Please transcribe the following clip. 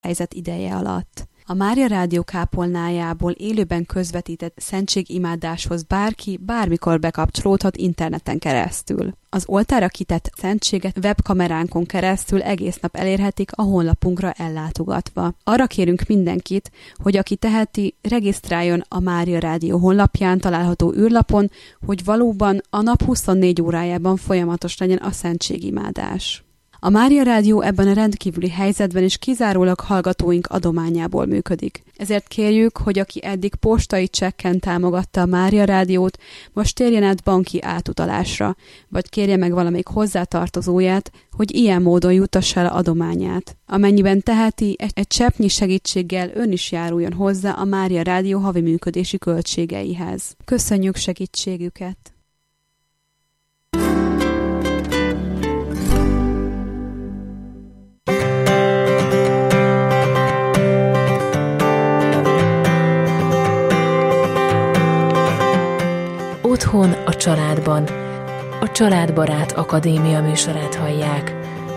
helyzet ideje alatt. A Mária Rádió kápolnájából élőben közvetített szentségimádáshoz bárki bármikor bekapcsolódhat interneten keresztül. Az oltárra kitett szentséget webkameránkon keresztül egész nap elérhetik a honlapunkra ellátogatva. Arra kérünk mindenkit, hogy aki teheti, regisztráljon a Mária Rádió honlapján található űrlapon, hogy valóban a nap 24 órájában folyamatos legyen a szentségimádás. A Mária Rádió ebben a rendkívüli helyzetben is kizárólag hallgatóink adományából működik. Ezért kérjük, hogy aki eddig postai csekken támogatta a Mária Rádiót, most térjen át banki átutalásra, vagy kérje meg valamelyik hozzátartozóját, hogy ilyen módon juttassa el adományát. Amennyiben teheti, egy cseppnyi segítséggel ön is járuljon hozzá a Mária Rádió havi működési költségeihez. Köszönjük segítségüket! Otthon a családban. A Családbarát Akadémia műsorát hallják.